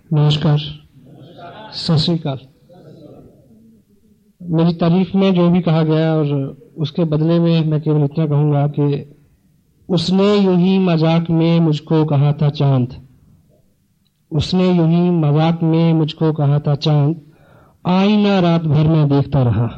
नमस्कार, सत श्री अकाल। मेरी तारीफ में जो भी कहा गया और उसके बदले में मैं केवल इतना कहूंगा कि उसने यूं ही मजाक में मुझको कहा था चांद, उसने यूं ही मजाक में मुझको कहा था चांद, आईना रात भर में देखता रहा।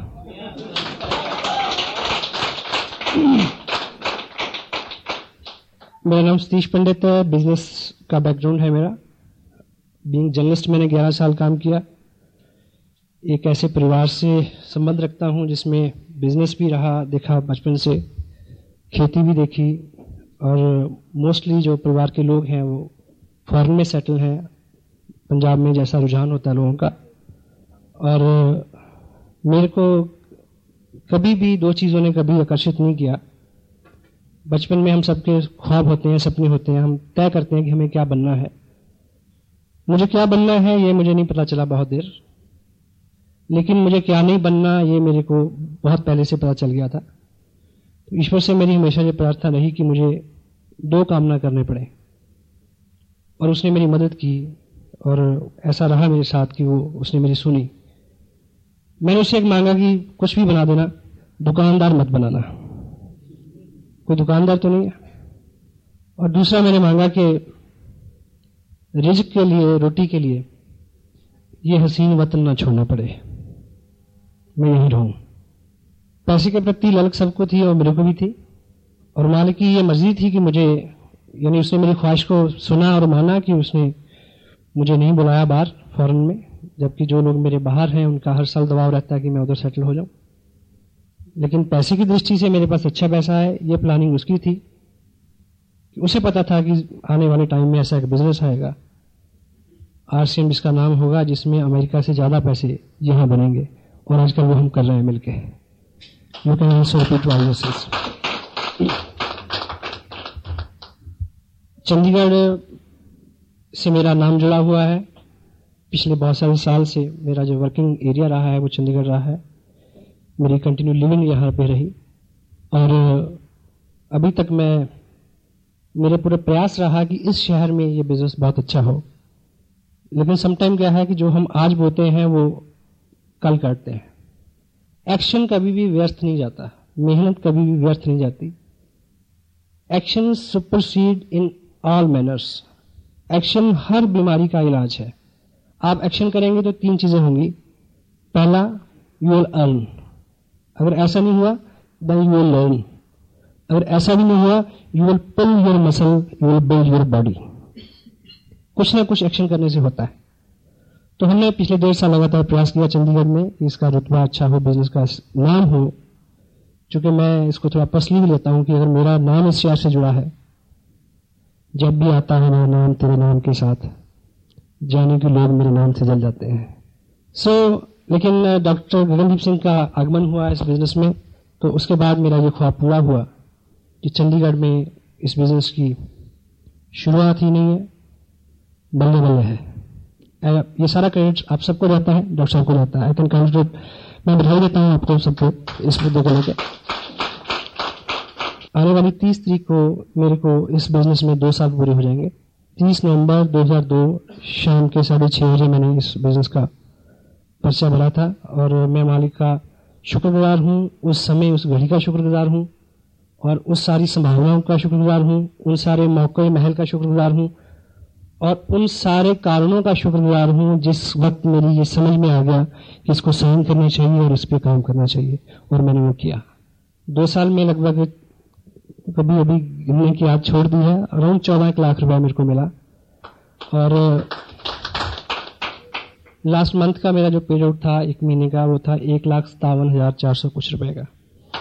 मेरा नाम सतीश पंडित है, बिजनेस का बैकग्राउंड है मेरा। बीइंग जर्नलिस्ट मैंने 11 साल काम किया। एक ऐसे परिवार से संबंध रखता हूं जिसमें बिजनेस भी रहा, देखा बचपन से, खेती भी देखी, और मोस्टली जो परिवार के लोग हैं वो फॉरेन में सेटल हैं, पंजाब में जैसा रुझान होता है लोगों का। और मेरे को कभी भी दो चीज़ों ने कभी आकर्षित नहीं किया। बचपन में हम सबके ख्वाब होते हैं, सपने होते हैं, हम तय करते हैं कि हमें क्या बनना है। मुझे क्या बनना है ये मुझे नहीं पता चला बहुत देर, लेकिन मुझे क्या नहीं बनना ये मेरे को बहुत पहले से पता चल गया था। तो ईश्वर से मेरी हमेशा ये प्रार्थना रही कि मुझे दो काम ना करने पड़े, और उसने मेरी मदद की, और ऐसा रहा मेरे साथ कि उसने मेरी सुनी। मैंने उससे एक मांगा कि कुछ भी बना देना, दुकानदार मत बनाना, कोई दुकानदार तो नहीं है। और दूसरा मैंने मांगा कि रिज़्क के लिए, रोटी के लिए ये हसीन वतन ना छोड़ना पड़े, मैं यहीं रहूं। पैसे के प्रति ललक सबको थी और मेरे को भी थी, और मालिक की ये मर्जी थी कि मुझे, यानी उसने मेरी ख्वाहिश को सुना और माना कि उसने मुझे नहीं बुलाया बाहर फॉरेन में, जबकि जो लोग मेरे बाहर हैं उनका हर साल दबाव रहता है कि मैं उधर सेटल हो जाऊं। लेकिन पैसे की दृष्टि से मेरे पास अच्छा पैसा है, ये प्लानिंग उसकी थी। उसे पता था कि आने वाले टाइम में ऐसा एक बिजनेस आएगा, RCM इसका नाम होगा, जिसमें अमेरिका से ज्यादा पैसे यहां बनेंगे, और आजकल वो हम कर रहे हैं मिलके। You can also repeat why Chandigarh से मेरा नाम जुड़ा हुआ है। पिछले बहुत सारे साल से मेरा जो वर्किंग एरिया रहा है वो चंडीगढ़ रहा है। मेरी कंटिन्यू लिविंग यहाँ पे रही, और अभी तक मेरे पूरे प्रयास रहा कि इस शहर में ये बिजनेस बहुत अच्छा हो। लेकिन समटाइम क्या है कि जो हम आज बोते हैं वो कल करते हैं। एक्शन कभी भी व्यर्थ नहीं जाता, मेहनत कभी भी व्यर्थ नहीं जाती। Action supersede in all manners. Action हर बीमारी का इलाज है। आप एक्शन करेंगे तो 3 चीजें होंगी। पहला, यू विल अर्न। अगर ऐसा नहीं हुआ देन यू विल लर्न। अगर ऐसा भी नहीं हुआ, you will pull your muscle, you will build your body. कुछ ना कुछ एक्शन करने से होता है। तो हमने पिछले 1.5 साल लगातार प्रयास किया चंडीगढ़ में कि इसका रुतबा अच्छा हो, बिजनेस का नाम हो। चूंकि मैं इसको थोड़ा पर्सनली भी लेता हूं कि अगर मेरा नाम इस शहर से जुड़ा है, जब भी आता है मेरा नाम तेरे नाम के साथ, जाने के लोग मेरे नाम से जल जाते हैं। लेकिन डॉक्टर गगनदीप सिंह का आगमन हुआ इस बिजनेस में, तो उसके बाद मेरा ये ख्वाब पूरा हुआ कि चंडीगढ़ में इस बिजनेस की शुरुआत ही नहीं है, बल्ले बल्ले है। ये सारा क्रेडिट आप सबको रहता है, डॉक्टर साहब को रहता है। आई कैन काउंट, मैं बधाई देता हूँ आपको सबको इस मुद्दे को लेकर। आने वाली 30 तारीख को मेरे को इस बिजनेस में 2 साल पूरे हो जाएंगे। 30 नवंबर 2002 शाम के 6:30 बजे मैंने इस बिजनेस का पर्चा भरा था, और मैं मालिक का शुक्रगुजार हूँ, उस समय उस घड़ी का शुक्रगुजार हूँ, और उस सारी संभावनाओं का शुक्रगुजार हूँ, उन सारे मौके महल का शुक्रगुजार हूँ, और उन सारे कारणों का शुक्रगुजार हूँ जिस वक्त मेरी ये समझ में आ गया कि इसको साइन करना चाहिए और इस पर काम करना चाहिए, और मैंने वो किया। 2 साल में लगभग, कभी अभी गिनने की याद छोड़ दी है, अराउंड 14 लाख रुपया मेरे को मिला। और लास्ट मंथ का मेरा जो पे आउट था 1 महीने का, वो था 1,57,400 कुछ रुपए का।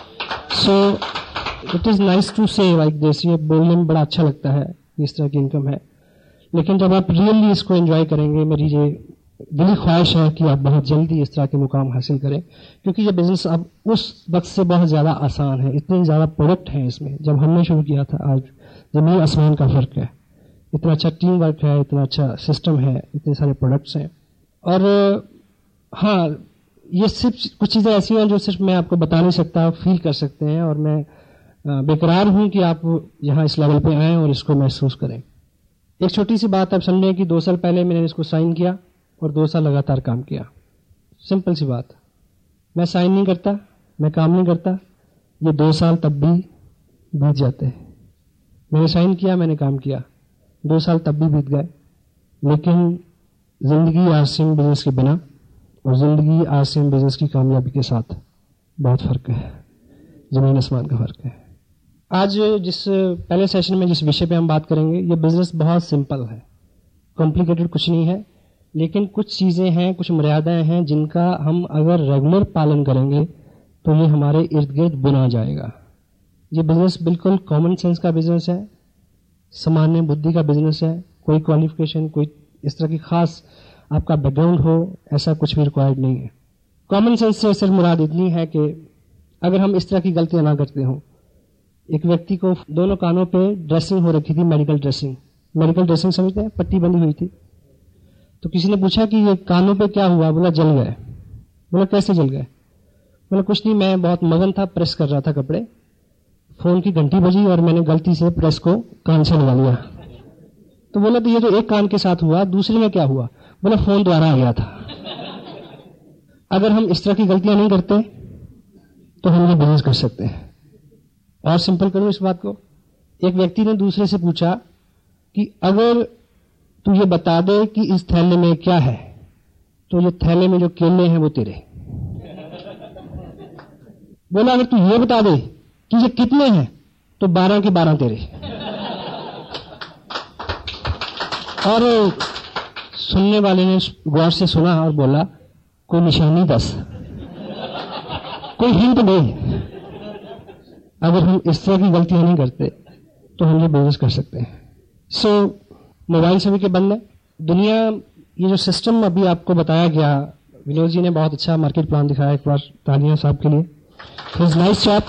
So it is nice to say like this. ये बोलने में बड़ा अच्छा लगता है इस तरह की इनकम है, लेकिन जब आप रियली इसको एंजॉय करेंगे, मेरी ये दिली ख्वाहिश है कि आप बहुत जल्दी इस तरह के मुकाम हासिल करें, क्योंकि ये बिजनेस अब उस वक्त से बहुत ज्यादा आसान है। इतने ज्यादा प्रोडक्ट हैं इसमें, जब हमने शुरू किया था आज जमीन आसमान का फर्क है। इतना अच्छा टीम वर्क है, इतना अच्छा सिस्टम है, इतने सारे प्रोडक्ट्स हैं। और हाँ, ये सिर्फ कुछ चीजें ऐसी हैं जो सिर्फ मैं आपको बता नहीं सकता, फील कर सकते हैं, और मैं बेकरार हूं कि आप यहाँ इस लेवल पे आएं और इसको महसूस करें। एक छोटी सी बात आप समझें कि 2 साल पहले मैंने इसको साइन किया और 2 साल लगातार काम किया। सिंपल सी बात। मैं साइन नहीं करता, मैं काम नहीं करता, ये 2 साल तब भी बीत जाते हैं। मैंने साइन किया, मैंने काम किया, 2 साल तब भी बीत गए। लेकिन जिंदगी आसिम बिजनेस के बिना और जिंदगी आसिम बिजनेस की कामयाबी के साथ बहुत फर्क है, जमीन आसमान का फर्क है। आज जिस पहले सेशन में जिस विषय पे हम बात करेंगे, ये बिजनेस बहुत सिंपल है, कॉम्प्लिकेटेड कुछ नहीं है, लेकिन कुछ चीजें हैं, कुछ मर्यादाएं हैं जिनका हम अगर रेगुलर पालन करेंगे तो ये हमारे इर्द गिर्द बुना जाएगा। ये बिजनेस बिल्कुल कॉमन सेंस का बिजनेस है, सामान्य बुद्धि का बिजनेस है। कोई क्वालिफिकेशन, कोई इस तरह की खास आपका बैकग्राउंड हो, ऐसा कुछ भी रिक्वायर्ड नहीं है। कॉमन सेंस से सिर्फ मुराद इतनी है कि अगर हम इस तरह की गलतियां ना करते हों। एक व्यक्ति को दोनों कानों पे ड्रेसिंग हो रखी थी, मेडिकल ड्रेसिंग। मेडिकल ड्रेसिंग समझते हैं, पट्टी बंधी हुई थी। तो किसी ने पूछा कि ये कानों पे क्या हुआ? बोला जल गए। बोला कैसे जल गए? बोला कुछ नहीं, मैं बहुत मगन था, प्रेस कर रहा था कपड़े, फोन की घंटी बजी और मैंने गलती से प्रेस को कान से लगा लिया। तो बोला तो ये तो एक कान के साथ हुआ, दूसरे में क्या हुआ? बोला फोन द्वारा आ गया था। अगर हम इस तरह की गलतियां नहीं करते तो हम ये बिजनेस कर सकते हैं। और सिंपल करूं इस बात को, एक व्यक्ति ने दूसरे से पूछा कि अगर तू ये बता दे कि इस थैले में क्या है, तो ये थैले में जो केले हैं वो तेरे। बोला अगर तू ये बता दे कि ये कितने हैं, तो 12 के 12 तेरे। और सुनने वाले ने गौर से सुना और बोला कोई निशानी दस, कोई हिंट दे। अगर हम इस तरह की गलतियां नहीं करते तो हम ये बिजनेस कर सकते हैं। सो मोबाइल सभी के बंद है। दुनिया, ये जो सिस्टम अभी आपको बताया गया, विनोद जी ने बहुत अच्छा मार्केट प्लान दिखाया, एक बार तालियां साहब के लिए, नाइस जॉब।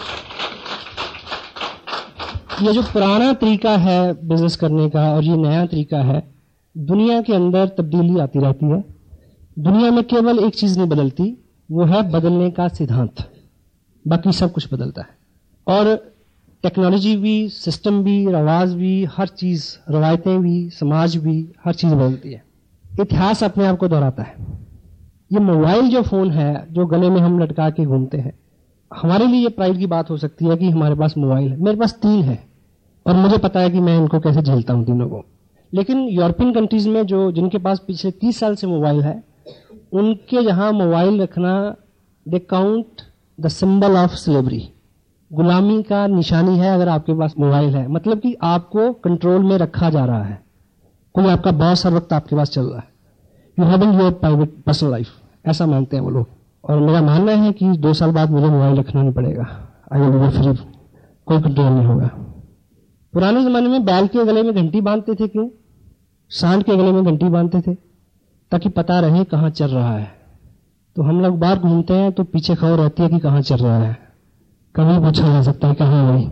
ये जो पुराना तरीका है बिजनेस करने का और ये नया तरीका है, दुनिया के अंदर तब्दीली आती रहती है। दुनिया में केवल एक चीज नहीं बदलती, वो है बदलने का सिद्धांत। बाकी सब कुछ बदलता है। और टेक्नोलॉजी भी, सिस्टम भी, रवाज भी, हर चीज, रवायतें भी, समाज भी, हर चीज बदलती है। इतिहास अपने आप को दोहराता है। ये मोबाइल जो फोन है जो गले में हम लटका के घूमते हैं, हमारे लिए ये प्राइड की बात हो सकती है कि हमारे पास मोबाइल है। मेरे पास 3 है और मुझे पता है कि मैं इनको कैसे झेलता हूं तीनों को। लेकिन यूरोपियन कंट्रीज में जो जिनके पास पिछले 30 साल से मोबाइल है, उनके यहां मोबाइल रखना, they count the symbol of slavery, गुलामी का निशानी है अगर आपके पास मोबाइल है। मतलब कि आपको कंट्रोल में रखा जा रहा है, कोई आपका बॉस हर वक्त आपके पास चल रहा है। You having your private personal life, ऐसा मानते हैं वो लोग। और मेरा मानना है कि 2 साल बाद मुझे मोबाइल रखना नहीं पड़ेगा, आई विल बी फ्री, कोई कंट्रोल नहीं होगा। पुराने जमाने में बैल के गले में घंटी बांधते थे, क्यों? सांड के गले में घंटी बांधते थे ताकि पता रहे कहां चल रहा है। तो हम लोग बाहर घूमते हैं तो पीछे खबर रहती है कि कहां चल रहा है, कभी पूछा जा सकता है कहां नहीं।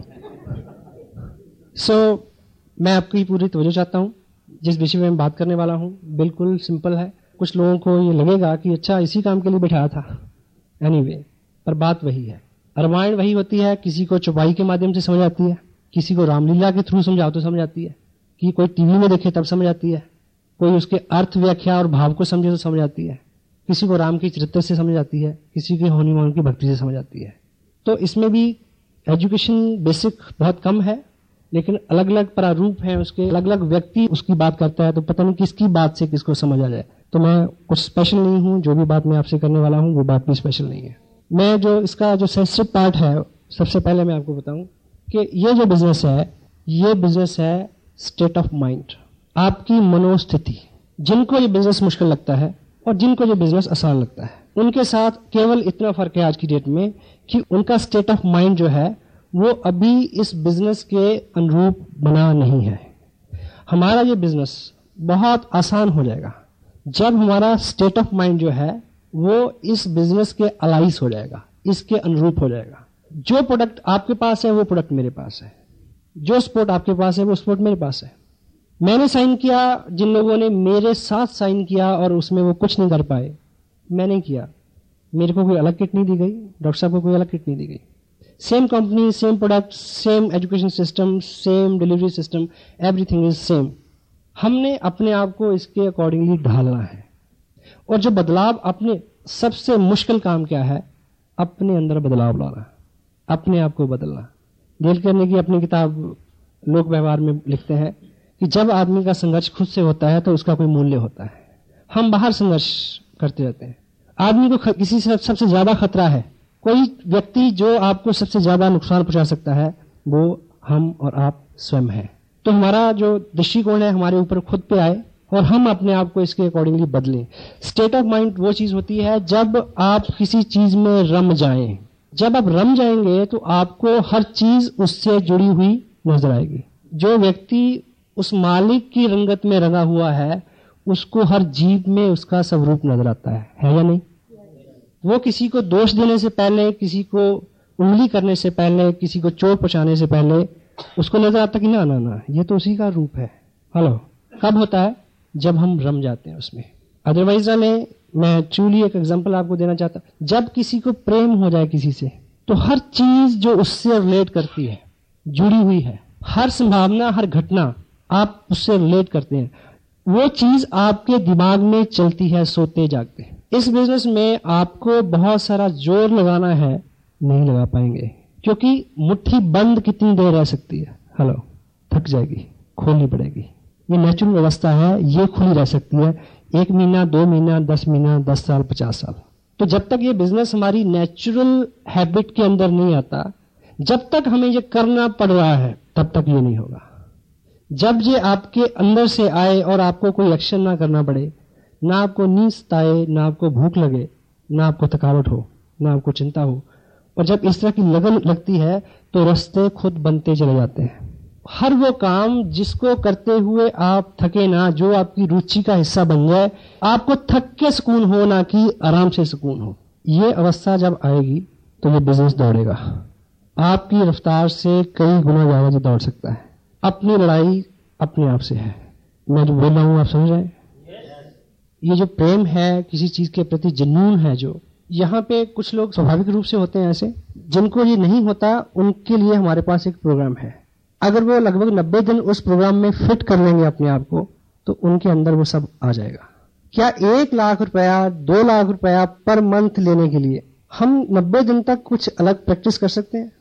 मैं आपकी पूरी तवज्जो चाहता हूं। जिस विषय में मैं बात करने वाला हूं बिल्कुल सिंपल है। कुछ लोगों को ये लगेगा कि अच्छा इसी काम के लिए बैठाया था, एनीवे, पर बात वही है। रामायण वही होती है, किसी को चौपाई के माध्यम से समझ आती है, किसी को रामलीला के थ्रू समझाओ तो समझ आती है, कि कोई टीवी में देखे तब समझ आती है, कोई उसके अर्थ, व्याख्या और भाव को समझे तो समझ आती है, किसी को राम के चरित्र से समझ आती है, किसी की होनी मान की भक्ति से समझ आती है। तो इसमें भी एजुकेशन बेसिक बहुत कम है, लेकिन अलग अलग प्रारूप हैं उसके, अलग अलग व्यक्ति उसकी बात करता है, तो पता नहीं किसकी बात से किसको समझ आ जाए। तो मैं कुछ स्पेशल नहीं हूं, जो भी बात मैं आपसे करने वाला हूं वो बात भी स्पेशल नहीं है। मैं जो इसका जो सेंसिटिव पार्ट है, सबसे पहले मैं आपको बताऊं कि ये जो बिजनेस है, ये बिजनेस है स्टेट ऑफ माइंड, आपकी मनोस्थिति। जिनको ये बिजनेस मुश्किल लगता है और जिनको ये बिजनेस आसान लगता है, उनके साथ केवल इतना फर्क है आज की डेट में कि उनका स्टेट ऑफ माइंड जो है वो अभी इस बिजनेस के अनुरूप बना नहीं है। हमारा ये बिजनेस बहुत आसान हो जाएगा जब हमारा स्टेट ऑफ माइंड जो है वो इस बिजनेस के अलाइस हो जाएगा, इसके अनुरूप हो जाएगा। जो प्रोडक्ट आपके पास है वो प्रोडक्ट मेरे पास है, जो स्पोर्ट आपके पास है वो स्पोर्ट मेरे पास है। मैंने साइन किया, जिन लोगों ने मेरे साथ साइन किया और उसमें वो कुछ नहीं कर पाए, मैंने किया। मेरे को कोई अलग किट नहीं दी गई, डॉक्टर साहब को कोई अलग किट नहीं दी गई। Same company, same product, same education system, same delivery system, everything is same. हमने अपने आप को इसके अकॉर्डिंगली ढालना है। और जो बदलाव, अपने सबसे मुश्किल काम क्या है? अपने अंदर बदलाव लाना, अपने आप को बदलना। डेल कार्नेगी की अपनी किताब लोक व्यवहार में लिखते हैं कि जब आदमी का संघर्ष खुद से होता है तो उसका कोई मूल्य होता है। हम बाहर संघर्ष करते रहते हैं। आदमी को किसी से सबसे ज्यादा खतरा है, कोई व्यक्ति जो आपको सबसे ज्यादा नुकसान पहुंचा सकता है, वो हम और आप स्वयं हैं। तो हमारा जो दृष्टिकोण है हमारे ऊपर खुद पे आए और हम अपने आप को इसके अकॉर्डिंगली बदलें। स्टेट ऑफ माइंड वो चीज होती है जब आप किसी चीज में रम जाएं। जब आप रम जाएंगे तो आपको हर चीज उससे जुड़ी हुई नजर आएगी। जो व्यक्ति उस मालिक की रंगत में रंगा हुआ है, उसको हर जीव में उसका स्वरूप नजर आता है या नहीं? वो किसी को दोष देने से पहले, किसी को उंगली करने से पहले, किसी को चोट पहुंचाने से पहले उसको नजर आता कि ना ना ना, ये तो उसी का रूप है। हेलो, कब होता है? जब हम रम जाते हैं उसमें। अदरवाइज मैं ट्रूली एक एग्जांपल आपको देना चाहता हूं। जब किसी को प्रेम हो जाए किसी से, तो हर चीज जो उससे रिलेट करती है, जुड़ी हुई है, हर संभावना, हर घटना आप उससे रिलेट करते हैं, वो चीज आपके दिमाग में चलती है सोते जागते। इस बिजनेस में आपको बहुत सारा जोर लगाना है, नहीं लगा पाएंगे, क्योंकि मुट्ठी बंद कितनी देर रह सकती है? हेलो, थक जाएगी, खोलनी पड़ेगी। ये नेचुरल व्यवस्था है, ये खुली रह सकती है 1 महीना, 2 महीना, 10 महीना, 10 साल, 50 साल। तो जब तक ये बिजनेस हमारी नेचुरल हैबिट के अंदर नहीं आता, जब तक हमें ये करना पड़ रहा है, तब तक ये नहीं होगा। जब ये आपके अंदर से आए और आपको कोई एक्शन ना करना पड़े, ना आपको नींद सताए, ना आपको भूख लगे, ना आपको थकावट हो, ना आपको चिंता हो, और जब इस तरह की लगन लगती है तो रास्ते खुद बनते चले जाते हैं। हर वो काम जिसको करते हुए आप थके ना, जो आपकी रुचि का हिस्सा बन जाए, आपको थक के सुकून हो, ना कि आराम से सुकून हो। ये अवस्था जब आएगी तो ये बिजनेस दौड़ेगा, आपकी रफ्तार से कई गुना ज्यादा दौड़ सकता है। अपनी लड़ाई अपने आप से है। मैं जो बोल रहा हूं आप समझ रहे हैं? ये जो प्रेम है, किसी चीज के प्रति जुनून है, जो यहाँ पे कुछ लोग स्वाभाविक रूप से होते हैं ऐसे, जिनको ये नहीं होता, उनके लिए हमारे पास एक प्रोग्राम है। अगर वो लगभग 90 दिन उस प्रोग्राम में फिट कर लेंगे अपने आप को, तो उनके अंदर वो सब आ जाएगा। क्या 1 लाख रुपया, 2 लाख रुपया पर मंथ लेने के लिए हम 90 दिन तक कुछ अलग प्रैक्टिस कर सकते हैं?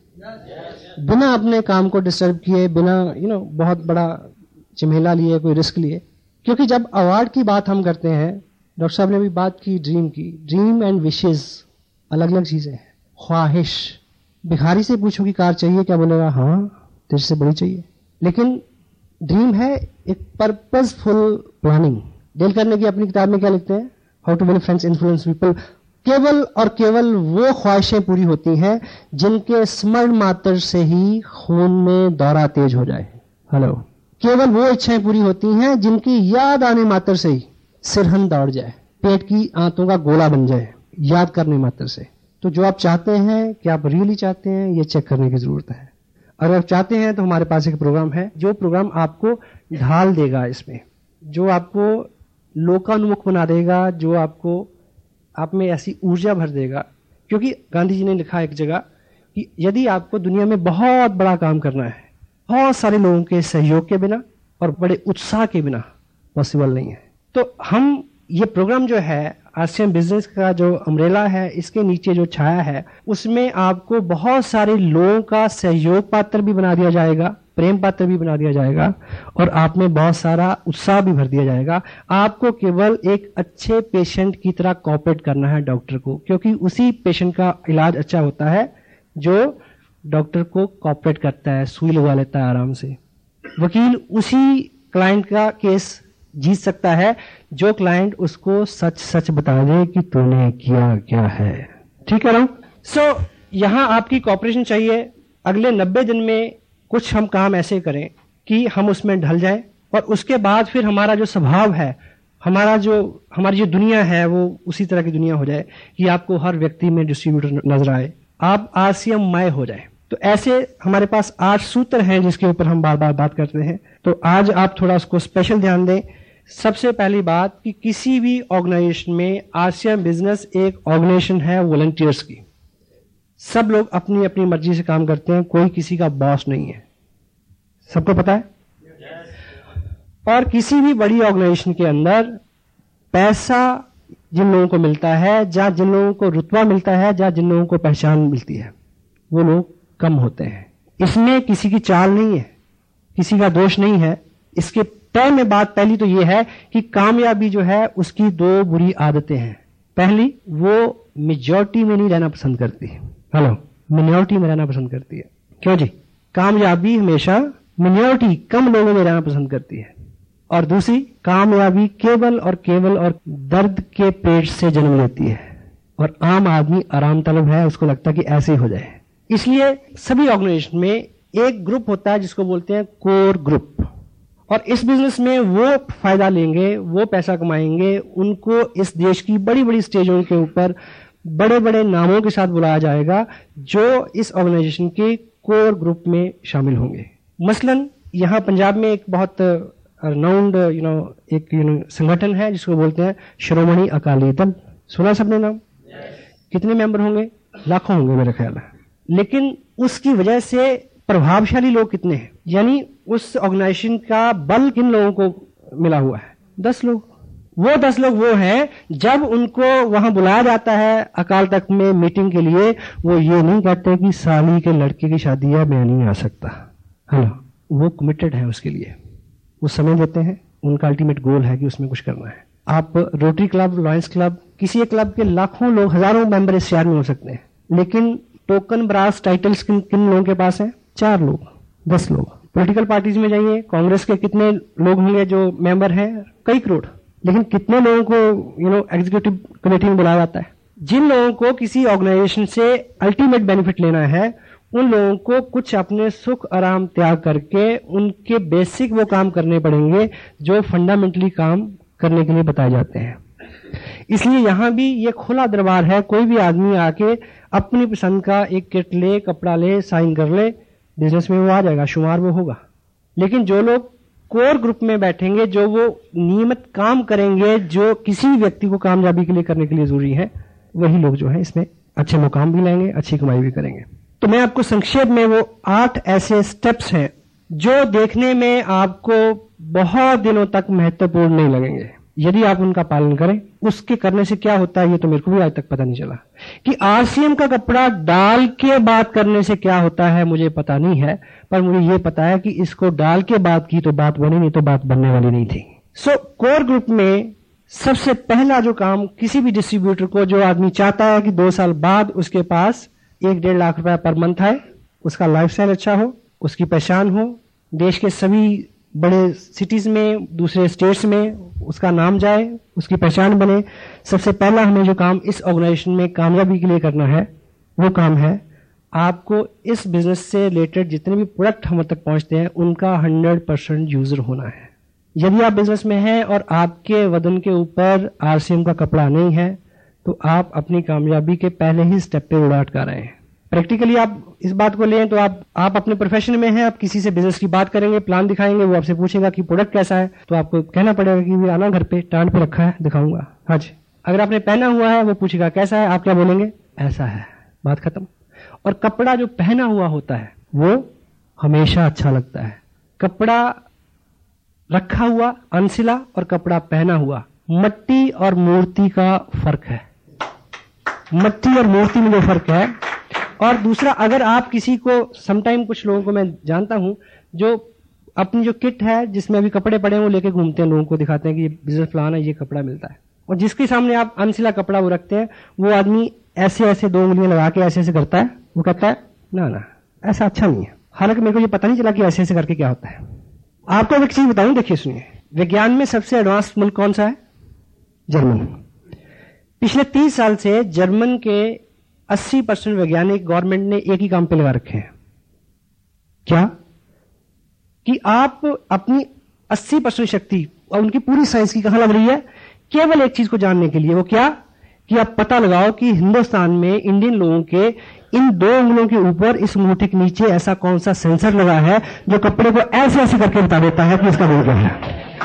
बिना अपने काम को डिस्टर्ब किए, बिना बहुत बड़ा झमेला लिए, कोई रिस्क लिए। क्योंकि जब अवार्ड की बात हम करते हैं, डॉक्टर साहब ने भी बात की ड्रीम की, ड्रीम एंड विशेस अलग अलग चीजें हैं। ख्वाहिश, भिखारी से पूछो कि कार चाहिए, क्या बोलेगा? हाँ, तेरे से बड़ी चाहिए। लेकिन ड्रीम है एक पर्पसफुल प्लानिंग। डेल कार्नेगी अपनी किताब में क्या लिखते हैं? How to win friends, influence people. केवल और केवल वो ख्वाहिशें पूरी होती हैं जिनके स्मरण मात्र से ही खून में दौरा तेज हो जाए। हेलो, केवल वो इच्छाएं पूरी होती हैं जिनकी याद आने मात्र से ही सिरहन दौड़ जाए, पेट की आंतों का गोला बन जाए याद करने मात्र से। तो जो आप चाहते हैं, क्या आप रियली चाहते हैं, ये चेक करने की जरूरत है। अगर आप चाहते हैं तो हमारे पास एक प्रोग्राम है, जो प्रोग्राम आपको ढाल देगा इसमें, जो आपको लोकानुमुख बना देगा, जो आपको आप में ऐसी ऊर्जा भर देगा। क्योंकि गांधी जी ने लिखा एक जगह कि यदि आपको दुनिया में बहुत बड़ा काम करना है, बहुत सारे लोगों के सहयोग के बिना और बड़े उत्साह के बिना पॉसिबल नहीं है। तो हम ये प्रोग्राम जो है, आरसीएम बिजनेस का जो अम्ब्रेला है, इसके नीचे जो छाया है, उसमें आपको बहुत सारे लोगों का सहयोग पात्र भी बना दिया जाएगा, प्रेम पात्र भी बना दिया जाएगा, और आप में बहुत सारा उत्साह भी भर दिया जाएगा। आपको केवल एक अच्छे पेशेंट की तरह कोऑपरेट करना है डॉक्टर को, क्योंकि उसी पेशेंट का इलाज अच्छा होता है जो डॉक्टर को कोऑपरेट करता है, सुई लगवा लेता है आराम से। वकील उसी क्लाइंट का केस जीत सकता है जो क्लाइंट उसको सच सच बता दे कि तूने किया क्या है। ठीक है ना? सो यहां आपकी कोऑपरेशन चाहिए। अगले 90 दिन में कुछ हम काम ऐसे करें कि हम उसमें ढल जाएं, और उसके बाद फिर हमारा जो स्वभाव है, हमारी जो दुनिया है, वो उसी तरह की दुनिया हो जाए कि आपको हर व्यक्ति में डिस्ट्रीब्यूटर नजर आए, आप आरसीएम मय हो जाए। तो ऐसे हमारे पास 8 सूत्र हैं जिसके ऊपर हम बार बार बात करते हैं। तो आज आप थोड़ा उसको स्पेशल ध्यान दें। सबसे पहली बात कि किसी भी ऑर्गेनाइजेशन में, आरसीएम बिजनेस एक ऑर्गेनाइजेशन है वॉलंटियर्स की। सब लोग अपनी अपनी मर्जी से काम करते हैं, कोई किसी का बॉस नहीं है। सबको पता है? और किसी भी बड़ी ऑर्गेनाइजेशन के अंदर पैसा जिन लोगों को मिलता है, जहां जिन लोगों को रुतबा मिलता है, जहां जिन लोगों को पहचान मिलती है, वो लोग कम होते हैं। इसमें किसी की चाल नहीं है, किसी का दोष नहीं है। इसके तय में बात पहली तो ये है कि कामयाबी जो है उसकी दो बुरी आदतें हैं। पहली, वो मेजॉरिटी में नहीं रहना पसंद करती, हेलो, मिनॉरिटी में रहना पसंद करती है। क्यों जी? कामयाबी हमेशा मिनॉरिटी, कम लोगों में रहना पसंद करती है। और दूसरी, कामयाबी केवल और दर्द के पेट से जन्म लेती है, और आम आदमी आराम तलब है, उसको लगता है कि ऐसे ही हो जाए। इसलिए सभी ऑर्गेनाइजेशन में एक ग्रुप होता है जिसको बोलते हैं कोर ग्रुप, और इस बिजनेस में वो फायदा लेंगे, वो पैसा कमाएंगे, उनको इस देश की बड़ी बड़ी स्टेजों के ऊपर बड़े बड़े नामों के साथ बुलाया जाएगा जो इस ऑर्गेनाइजेशन के कोर ग्रुप में शामिल होंगे। मसलन यहाँ पंजाब में एक बहुत रिनाउंड एक संगठन है जिसको बोलते हैं श्रोमणी अकाली दल। सुना सबने नाम? कितने मेंबर होंगे? लाखों होंगे मेरे ख्याल है। लेकिन उसकी वजह से प्रभावशाली लोग कितने हैं? यानी उस ऑर्गेनाइजेशन का बल किन लोगों को मिला हुआ है? 10 लोग। वो 10 लोग वो हैं, जब उनको वहां बुलाया जाता है अकाल तख्त में मीटिंग के लिए, वो ये नहीं कहते कि साली के लड़के की शादी है, मैं नहीं आ सकता। हेलो, वो कमिटेड है उसके लिए, वो समय देते हैं, उनका अल्टीमेट गोल है कि उसमें कुछ करना है। आप रोटरी क्लब, लॉयंस क्लब, किसी एक क्लब के लाखों लोग, हजारों मेंबर इस शहर में हो सकते हैं, लेकिन टोकन ब्रास टाइटल्स किन किन लोगों के पास है? 4 लोग, 10 लोग। पॉलिटिकल पार्टीज में जाइए, कांग्रेस के कितने लोग होंगे जो मेंबर हैं? कई करोड़। लेकिन कितने लोगों को एग्जीक्यूटिव कमेटी में बुलाया जाता है? जिन लोगों को किसी ऑर्गेनाइजेशन से अल्टीमेट बेनिफिट लेना है, उन लोगों को कुछ अपने सुख आराम त्याग करके उनके बेसिक वो काम करने पड़ेंगे जो फंडामेंटली काम करने के लिए बताए जाते हैं। इसलिए यहां भी ये खुला दरबार है, कोई भी आदमी आके अपनी पसंद का एक किट ले, कपड़ा ले, साइन कर ले, बिजनेस में वो आ जाएगा, शुमार वो होगा। लेकिन जो लोग कोर ग्रुप में बैठेंगे, जो वो नियमित काम करेंगे, जो किसी व्यक्ति को कामयाबी के लिए करने के लिए जरूरी है, वही लोग जो है इसमें अच्छे मुकाम भी लेंगे, अच्छी कमाई भी करेंगे। तो मैं आपको संक्षेप में वो 8 ऐसे स्टेप्स हैं जो देखने में आपको बहुत दिनों तक महत्वपूर्ण नहीं लगेंगे, यदि आप उनका पालन करें। उसके करने से क्या होता है ये तो मेरे को भी आज तक पता नहीं चला। कि आरसीएम का कपड़ा डाल के बात करने से क्या होता है मुझे पता नहीं है, पर मुझे ये पता है कि इसको डाल के बात की तो बात बनी, नहीं तो बात बनने वाली नहीं थी। सो कोर ग्रुप में सबसे पहला जो काम किसी भी डिस्ट्रीब्यूटर को, जो आदमी चाहता है कि 2 साल बाद उसके पास 1-1.5 लाख रुपया पर मंथ आए, उसका लाइफस्टाइल अच्छा हो, उसकी पहचान हो, देश के सभी बड़े सिटीज में, दूसरे स्टेट्स में उसका नाम जाए, उसकी पहचान बने, सबसे पहला हमें जो काम इस ऑर्गेनाइजेशन में कामयाबी के लिए करना है, वो काम है आपको इस बिजनेस से रिलेटेड जितने भी प्रोडक्ट हम तक पहुंचते हैं उनका 100% यूजर होना है। यदि आप बिजनेस में हैं और आपके वजन के ऊपर आरसीएम का कपड़ा नहीं है, तो आप अपनी कामयाबी के पहले ही स्टेप पे उड़ा अटका रहे हैं। प्रैक्टिकली आप इस बात को लें तो आप अपने प्रोफेशन में हैं, आप किसी से बिजनेस की बात करेंगे, प्लान दिखाएंगे, वो आपसे पूछेगा कि प्रोडक्ट कैसा है, तो आपको कहना पड़ेगा कि भी आना घर पे टांड पे रखा है, दिखाऊंगा। हाँ जी। अगर आपने पहना हुआ है, वो पूछेगा कैसा है, आप क्या बोलेंगे? ऐसा है, बात खत्म। और कपड़ा जो पहना हुआ होता है वो हमेशा अच्छा लगता है। कपड़ा रखा हुआ अनसिला और कपड़ा पहना हुआ, मट्टी और मूर्ति का फर्क है। मट्टी और मूर्ति में जो फर्क है। और दूसरा, अगर आप किसी को, समटाइम कुछ लोगों को मैं जानता हूं जो अपनी जो किट है जिसमें अभी कपड़े पड़े हैं वो लेके घूमते हैं, लोगों को दिखाते हैं कि ये बिजनेस प्लान है, ये कपड़ा मिलता है, और जिसके सामने आप अनसिला कपड़ा वो रखते हैं, वो आदमी ऐसे ऐसे 2 उंगलियां लगा के ऐसे ऐसे करता है, वो कहता है ना ना ऐसा अच्छा नहीं है। हालांकि मेरे को ये पता नहीं चला कि ऐसे ऐसे करके क्या होता है। आपको एक चीज बताऊं, देखिए सुनिए, विज्ञान में सबसे एडवांस मुल्क कौन सा है? जर्मन। पिछले 30 साल से जर्मन के 80% वैज्ञानिक गवर्नमेंट ने एक ही काम पे लगा रखे हैं। क्या? कि आप अपनी 80% शक्ति और उनकी पूरी साइंस की कहां लग रही है? केवल एक चीज को जानने के लिए। वो क्या? कि आप पता लगाओ कि हिंदुस्तान में इंडियन लोगों के इन 2 उंगलियों के ऊपर, इस मुट्ठी के नीचे ऐसा कौन सा सेंसर लगा है जो कपड़े को ऐसे ऐसे करके बता देता है कि इसका रोल क्या है।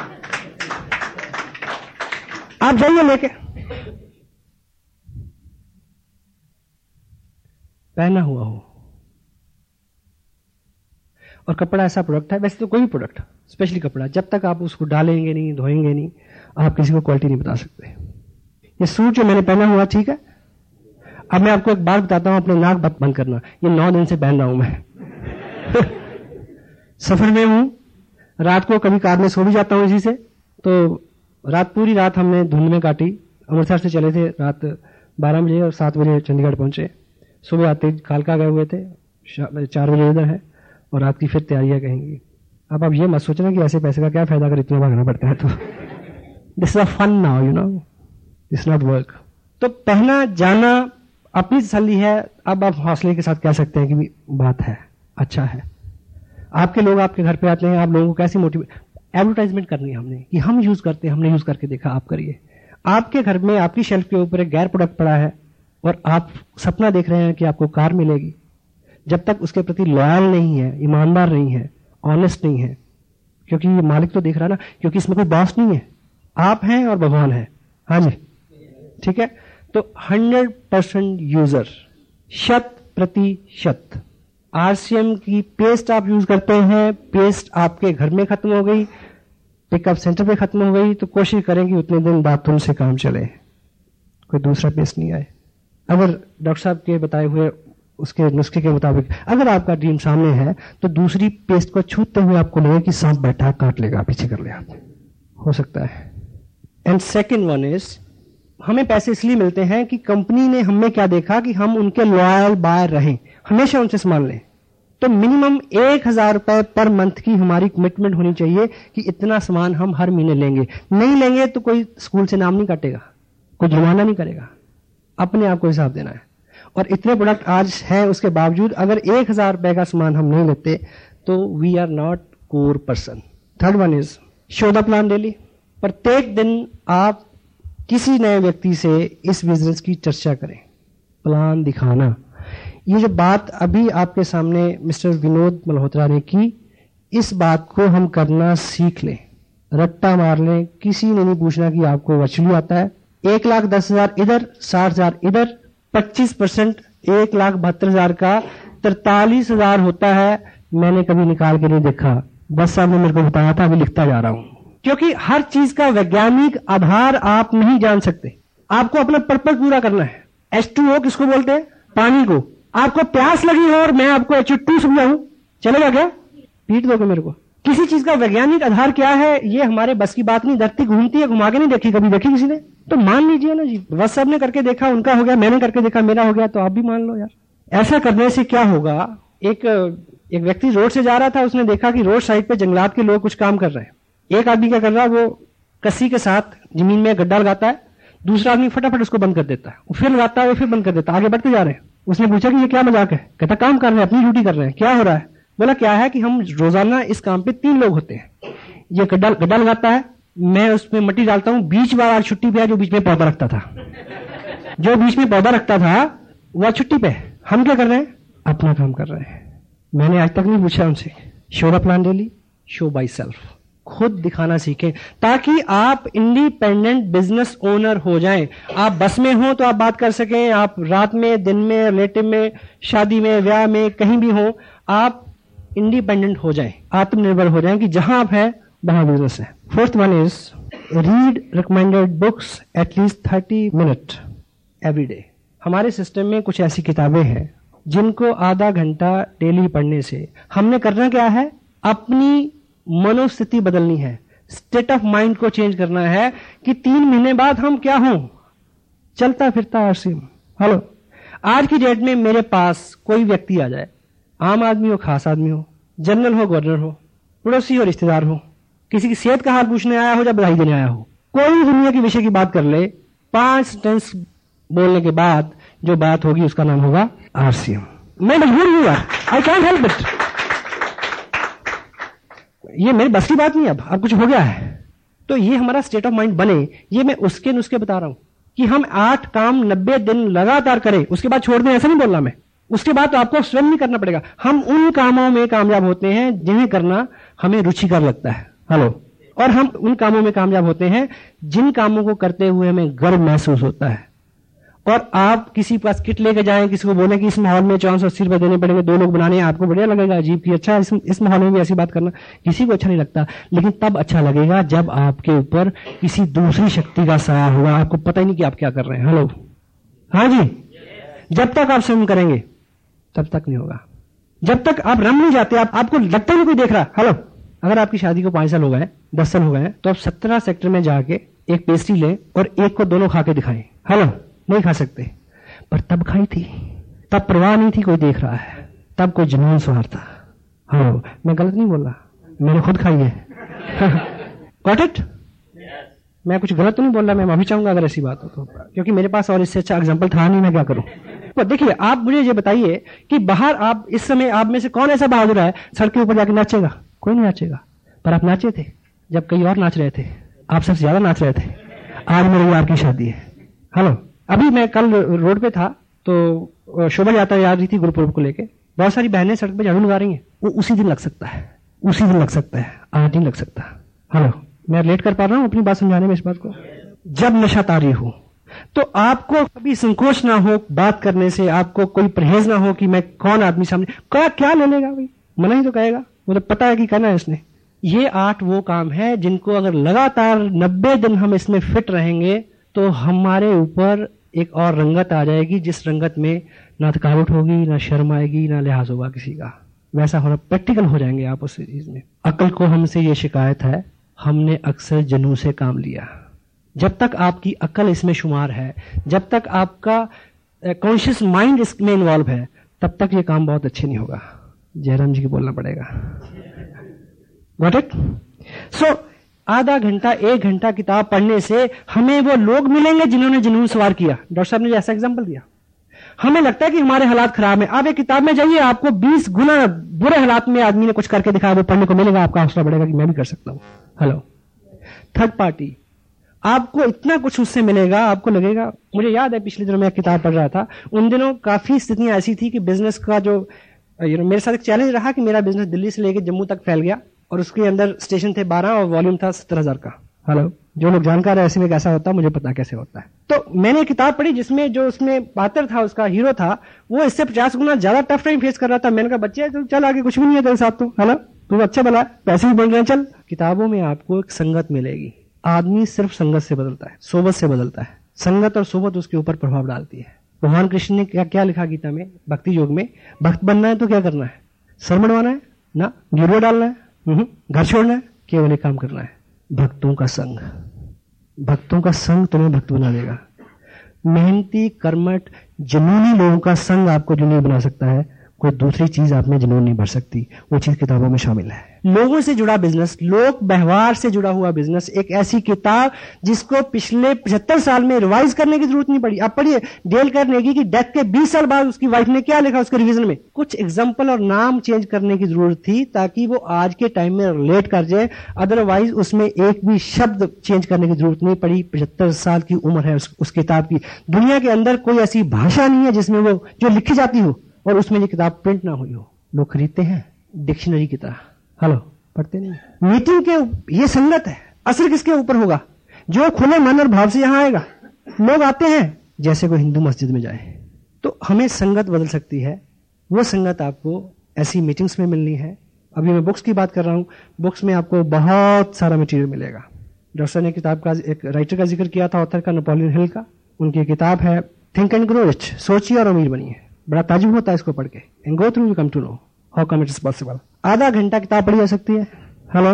आप जाइए लेके, पहना हुआ हो। और कपड़ा ऐसा प्रोडक्ट है, वैसे तो कोई भी प्रोडक्ट, स्पेशली कपड़ा, जब तक आप उसको डालेंगे नहीं, धोएंगे नहीं, आप किसी को क्वालिटी नहीं बता सकते। ये सूट जो मैंने पहना हुआ, ठीक है, अब मैं आपको एक बात बताता हूं, अपने नाक बंद करना, ये 9 दिन से पहन रहा हूं मैं। सफर में हूं, रात को कभी कार में सो भी जाता हूं इसी से, तो पूरी रात हमने धुंध में काटी। अमृतसर से चले थे रात 12 बजे और 7 बजे चंडीगढ़ पहुंचे। सुबह आते कालका गए हुए थे, 4 बजे इधर है, और रात की फिर तैयारियां कहेंगी। अब आप ये मत सोचना कि ऐसे पैसे का क्या फायदा अगर इतना भागना पड़ता है तो। This is a fun now, you know, this not work. तो पहना जाना अपनी तसल्ली है। अब आप हौसले के साथ कह सकते हैं कि बात है, अच्छा है। आपके लोग आपके घर पे आते हैं, आप लोगों को कैसे मोटिवेट, एडवर्टाइजमेंट करनी है हमने कि हम यूज करते हैं, हमने यूज करके देखा, आप करिए। आपके घर में आपकी शेल्फ के ऊपर एक गैर प्रोडक्ट पड़ा है और आप सपना देख रहे हैं कि आपको कार मिलेगी, जब तक उसके प्रति लॉयल नहीं है, ईमानदार नहीं है, ऑनेस्ट नहीं है, क्योंकि ये मालिक तो देख रहा है ना, क्योंकि इसमें कोई बॉस नहीं है, आप हैं और भगवान है। हाँ जी, ठीक है। तो 100% यूजर, 100% आरसीएम की पेस्ट आप यूज करते हैं, पेस्ट आपके घर में खत्म हो गई, पिकअप सेंटर पे खत्म हो गई, तो कोशिश करें कि उतने दिन बाथरूम से काम चले, कोई दूसरा पेस्ट नहीं आए। अगर डॉक्टर साहब के बताए हुए उसके नुस्खे के मुताबिक अगर आपका ड्रीम सामने है, तो दूसरी पेस्ट को छूते हुए आपको लगे कि सांप बैठा काट लेगा, पीछे कर ले, आप हो सकता है। एंड सेकेंड वन इज, हमें पैसे इसलिए मिलते हैं कि कंपनी ने हमें क्या देखा कि हम उनके लॉयल बायर रहें, हमेशा उनसे सामान लें। तो मिनिमम 1000 रुपए पर मंथ की हमारी कमिटमेंट होनी चाहिए कि इतना सामान हम हर महीने लेंगे। नहीं लेंगे तो कोई स्कूल से नाम नहीं काटेगा, कोई जुर्माना नहीं करेगा, अपने आप को हिसाब देना है। और इतने प्रोडक्ट आज हैं, उसके बावजूद अगर 1000 रुपए का सामान हम नहीं लेते तो we are not core person. Third one is show the plan daily. प्रत्येक दिन आप किसी नए व्यक्ति से इस बिजनेस की चर्चा करें, प्लान दिखाना। ये जो बात अभी आपके सामने मिस्टर विनोद मल्होत्रा ने की, इस बात को हम करना सीख लें, रट्टा मार लें। किसी ने नहीं पूछना कि आपको वर्चुअली आता है। 1,10,000 इधर, 60,000 इधर, 25% 1,72,000 का 43,000 होता है। मैंने कभी निकाल के नहीं देखा, बस साहब ने मेरे को बताया था, अभी लिखता जा रहा हूं। क्योंकि हर चीज का वैज्ञानिक आधार आप नहीं जान सकते, आपको अपना पर्पज पूरा करना है। H2O किसको बोलते हैं? पानी को। आपको प्यास लगी हो और मैं आपको H2 समझाऊं, चलेगा क्या? पीट दोगे मेरे को। किसी चीज का वैज्ञानिक आधार क्या है, ये हमारे बस की बात नहीं। धरती घूमती है, घुमा के नहीं देखी, कभी देखी किसी ने? तो मान लीजिए ना जी, बस सबने करके देखा, उनका हो गया, मैंने करके देखा, मेरा हो गया, तो आप भी मान लो यार। ऐसा करने से क्या होगा? एक व्यक्ति रोड से जा रहा था, उसने देखा कि रोड साइड पे जंगलात के लोग कुछ काम कर रहे हैं। एक आदमी क्या कर रहा है, वो कस्सी के साथ जमीन में गड्ढा लगाता है, दूसरा आदमी फटाफट उसको बंद कर देता है, वो फिर लगाता है, वो फिर बंद कर देता है, आगे बढ़ते जा रहे हैं। उसने पूछा कि ये क्या मजाक है? कहता काम कर रहे हैं, अपनी ड्यूटी कर रहे हैं। क्या हो रहा है? बोला क्या है कि हम रोजाना इस काम पे 3 लोग होते हैं। ये गड्ढा लगाता है, मैं उसमें मिट्टी डालता हूं, बीच बार आज छुट्टी पे है, जो बीच में पौधा रखता था, जो बीच में पौधा रखता था वह छुट्टी पे। हम क्या कर रहे हैं? अपना काम कर रहे हैं। मैंने आज तक नहीं पूछा उनसे। Show the plan daily, show by self. खुद दिखाना सीखें ताकि आप इंडिपेंडेंट बिजनेस ओनर हो जाएं। आप बस में हो तो आप बात कर सकें, आप रात में, दिन में, रिलेटिव में, शादी में, ब्याह में, कहीं भी हो, आप इंडिपेंडेंट हो जाएं, आत्मनिर्भर हो जाएं कि जहां आप हैं वहां बिजनेस है। Fourth one is read recommended books at least 30 minute every day. हमारे सिस्टम में कुछ ऐसी किताबें हैं जिनको आधा घंटा डेली पढ़ने से हमने करना क्या है? अपनी मनोस्थिति बदलनी है, स्टेट ऑफ माइंड को चेंज करना है कि 3 महीने बाद हम क्या हों? चलता फिरता आरसीएम। हेलो, आज की डेट में मेरे पास कोई व्यक्ति आ जाए, आम आदमी हो, खास आदमी हो, जनरल हो, गवर्नर हो, पड़ोसी हो, रिश्तेदार हो, किसी की सेहत का हाल पूछने आया हो या बधाई देने आया हो, कोई दुनिया के विषय की बात कर ले, 5 सेंटेंस बोलने के बाद जो बात होगी उसका नाम होगा आरसीएम। मैं मजबूर हूं यार, आई कैंट हेल्प इट। ये मेरी बस की बात नहीं, अब कुछ हो गया है तो ये हमारा स्टेट ऑफ माइंड बने। ये मैं उसके नुस्खे बता रहा हूं कि हम 8 काम 90 दिन लगातार करें, उसके बाद छोड़ दें, ऐसा नहीं बोलना मैं। उसके बाद तो आपको स्वयं नहीं करना पड़ेगा। हम उन कामों में कामयाब होते हैं जिन्हें करना हमें रुचिकर लगता है। हेलो, और हम उन कामों में कामयाब होते हैं जिन कामों को करते हुए हमें गर्व महसूस होता है। और आप किसी पास किट लेके जाएं, किसी को बोले कि इस माहौल में 480 रुपए देने पड़ेंगे, 2 लोग बनाने हैं, आपको बढ़िया लगेगा, अजीब कि अच्छा इस माहौल में भी ऐसी बात करना, किसी को अच्छा नहीं लगता। लेकिन तब अच्छा लगेगा जब आपके ऊपर किसी दूसरी शक्ति का साया होगा, आपको पता ही नहीं कि आप क्या कर रहे हैं। हेलो, हाँ जी। जब तक आप स्वयं करेंगे तब तक नहीं होगा। जब तक आप रम नहीं जाते, आपको लगता नहीं कोई देख रहा। हेलो, अगर आपकी शादी को 5 साल हो गए, 10 साल हो गए, तो आप 17 सेक्टर में जाके एक पेस्ट्री लें और एक को दोनों खा के दिखाएं। हेलो, नहीं खा सकते, पर तब खाई थी, तब परवाह नहीं थी कोई देख रहा है, तब कोई जुनून सवार था। हेलो, मैं गलत नहीं बोल रहा, मैंने खुद खाई है। Got it? मैं कुछ गलत तो नहीं बोल रहा, मैं माफी चाहूंगा अगर ऐसी बात हो तो, क्योंकि मेरे पास और इससे अच्छा एग्जाम्पल था नहीं, मैं क्या करूं। तो देखिए, आप मुझे ये बताइए कि बाहर आप इस समय आप में से कौन ऐसा बहादुर है सड़क के ऊपर जाके नाचेगा? कोई नहीं नाचेगा, पर आप नाचे थे जब कई और नाच रहे थे, आप सबसे ज्यादा नाच रहे थे। आज मेरे यार की शादी है। हेलो, अभी मैं कल रोड पे था तो शोभा यात्रा जा रही थी गुरुपुरब को लेके, बहुत सारी बहनें सड़क पे झाड़ू लगा रही हैं। वो उसी दिन लग सकता है, उसी दिन लग सकता है, आज नहीं लग सकता। हेलो, मैं रिलेट कर पा रहा हूं अपनी बात समझाने में इस बात को। जब नशा तारी हो तो आपको कभी संकोच ना हो बात करने से, आपको कोई परहेज ना हो कि मैं कौन आदमी सामने क्या ले लेगा भाई, मना ही तो कहेगा, मुझे पता है कि करना है इसने। ये 8 वो काम है जिनको अगर लगातार 90 दिन हम इसमें फिट रहेंगे तो हमारे ऊपर एक और रंगत आ जाएगी, जिस रंगत में ना थकावट होगी, ना शर्म आएगी, ना लिहाज होगा किसी का। वैसा होना, प्रैक्टिकल हो जाएंगे आप उस चीज में। अक्ल को हमसे ये शिकायत है, हमने अक्सर जनू से काम लिया। जब तक आपकी अक्ल इसमें शुमार है, जब तक आपका कॉन्शियस माइंड इसमें इन्वॉल्व है, तब तक ये काम बहुत अच्छे नहीं होगा। जयराम जी की बोलना पड़ेगा। Got it? So, आधा घंटा 1 घंटा किताब पढ़ने से हमें वो लोग मिलेंगे जिन्होंने जुनून सवार किया। डॉक्टर साहब ने जैसा एग्जांपल दिया, हमें लगता है कि हमारे हालात खराब है, आप एक किताब में जाइए, आपको 20 गुना बुरे हालात में आदमी ने कुछ करके दिखाया, वो पढ़ने को मिलेगा, आपका हौसला बढ़ेगा कि मैं भी कर सकता हूं। हेलो, थर्ड पार्टी, आपको इतना कुछ उससे मिलेगा, आपको लगेगा। मुझे याद है पिछले दिनों मैं एक किताब पढ़ रहा था, उन दिनों काफी स्थितियां ऐसी थी कि बिजनेस का जो मेरे साथ एक चैलेंज रहा कि मेरा बिजनेस दिल्ली से लेकर जम्मू तक फैल गया और उसके अंदर स्टेशन थे 12 और वॉल्यूम था 70,000 का। हेलो, जो लोग जानकार है ऐसे में कैसा होता है मुझे पता कैसे होता है। तो मैंने किताब पढ़ी जिसमें जो उसमें पात्र था, उसका हीरो था, वो इससे 50 गुना ज्यादा टफ टाइम फेस कर रहा था। मैंने कहा बच्चे चल आगे, कुछ भी नहीं है तेरे साथ, तो हेलो तू अच्छा बना, पैसे भी बन रहे हैं, चल। किताबों में आपको एक संगत मिलेगी। आदमी सिर्फ संगत से बदलता है, सोबत से बदलता है। संगत और सोबत उसके ऊपर प्रभाव डालती है। भगवान कृष्ण ने क्या लिखा गीता में, भक्ति योग में, भक्त बनना है तो क्या करना है? सर मडवाना है ना, गिरवा डालना है, घर छोड़ना है, केवल एक काम करना है, भक्तों का संग। भक्तों का संग तुम्हें भक्त बना देगा। मेहनती, कर्मठ, जुनूनी लोगों का संग आपको जुनूनी बना सकता है, कोई दूसरी चीज आप में जुनून नहीं भर सकती। वो चीज किताबों में शामिल है। लोगों से जुड़ा बिजनेस, लोक व्यवहार से जुड़ा हुआ बिजनेस, एक ऐसी किताब जिसको पिछले 75 साल में रिवाइज करने की जरूरत नहीं पड़ी। आप पढ़िए डेल कार्नेगी की डेथ के 20 साल बाद उसकी वाइफ ने क्या लिखा उसके रिवीजन में, कुछ एग्जाम्पल और नाम चेंज करने की जरूरत थी ताकि वो आज के टाइम में रिलेट कर जाए। अदरवाइज उसमें एक भी शब्द चेंज करने की जरूरत नहीं पड़ी। 75 साल की उम्र है उस किताब की। दुनिया के अंदर कोई ऐसी भाषा नहीं है जिसमें वो जो लिखी जाती हो और उसमें ये किताब प्रिंट ना हुई हो। लोग खरीदते हैं डिक्शनरी की तरह, हेलो पढ़ते नहीं। मीटिंग के ये संगत है, असर किसके ऊपर होगा? जो खुले मन और भाव से यहां आएगा। लोग आते हैं जैसे कोई हिंदू मस्जिद में जाए। तो हमें संगत बदल सकती है। वो संगत आपको ऐसी मीटिंग्स में मिलनी है। अभी मैं बुक्स की बात कर रहा हूं, बुक्स में आपको बहुत सारा मटेरियल मिलेगा। डॉक्टर साहब ने किताब का एक राइटर का जिक्र किया था, ऑथर का, नेपोलियन हिल का। उनकी किताब है थिंक एंड ग्रो रिच, सोचिए और अमीर बनिए। बड़ा ताजुब होता है इसको पढ़ के। And go through you come to know how come it is possible. आधा घंटा किताब पढ़ी जा सकती है। हेलो,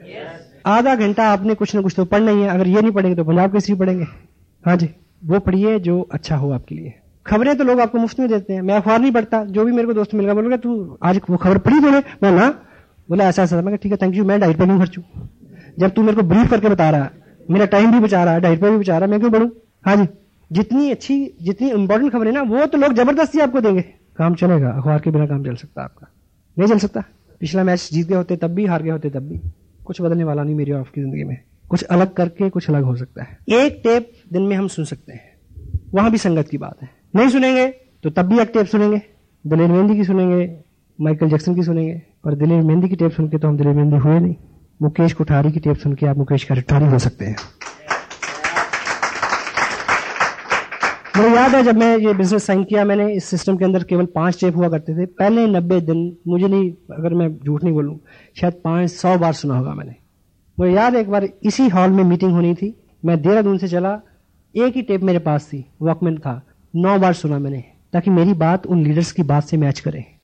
आधा घंटा आपने कुछ ना कुछ तो पढ़ना ही है। अगर ये नहीं पढ़ेंगे तो पंजाब केसरी पढ़ेंगे। हाँ जी, वो पढ़िए जो अच्छा हो आपके लिए। खबरें तो लोग आपको मुफ्त में देते हैं। मैं अखबार नहीं पढ़ता, जो भी मेरे को दोस्त मिलेगा बोलेगा तू आज वो खबर पढ़ी तूने? मैं ना बोला ऐसा ऐसा। मैं ठीक है थैंक यू, मैं डाइट पर क्यों खर्चू? जब तू मेरे को ब्रीफ करके बता रहा है, मेरा टाइम भी बचा रहा है, डाइट पर भी बचा रहा है, मैं क्यों पढ़ूं? हाँ जी, जितनी अच्छी, जितनी इंपॉर्टेंट खबरें ना वो तो लोग जबरदस्ती आपको देंगे। काम चलेगा, अखबार के बिना काम चल सकता है आपका? नहीं चल सकता। पिछला मैच जीत गए होते तब भी, हार गए होते तब भी, कुछ बदलने वाला नहीं मेरी आपकी जिंदगी में। कुछ अलग करके कुछ अलग हो सकता है। एक टेप दिन में हम सुन सकते हैं, वहां भी संगत की बात है। नहीं सुनेंगे तो तब भी एक टेप सुनेंगे, दिलेर मेहंदी की सुनेंगे, माइकल जैक्सन की सुनेंगे। पर दिलेर मेहंदी की टेप सुन के तो हम दिलेर मेहंदी हुए नहीं। मुकेश कोठारी की टेप सुन के आप मुकेश कोठारी हो सकते हैं। मुझे याद है जब मैं ये बिजनेस साइन किया, मैंने इस सिस्टम के अंदर केवल 5 स्टेप हुआ करते थे। पहले 90 दिन, मुझे नहीं, अगर मैं झूठ नहीं बोलूं, शायद 500 बार सुना होगा मैंने। मुझे याद है एक बार इसी हॉल में मीटिंग होनी थी, मैं देहरादून से चला, एक ही टेप मेरे पास थी, वॉकमैन था, 9 बार सुना मैंने, ताकि मेरी बात उन लीडर्स की बात से मैच करे।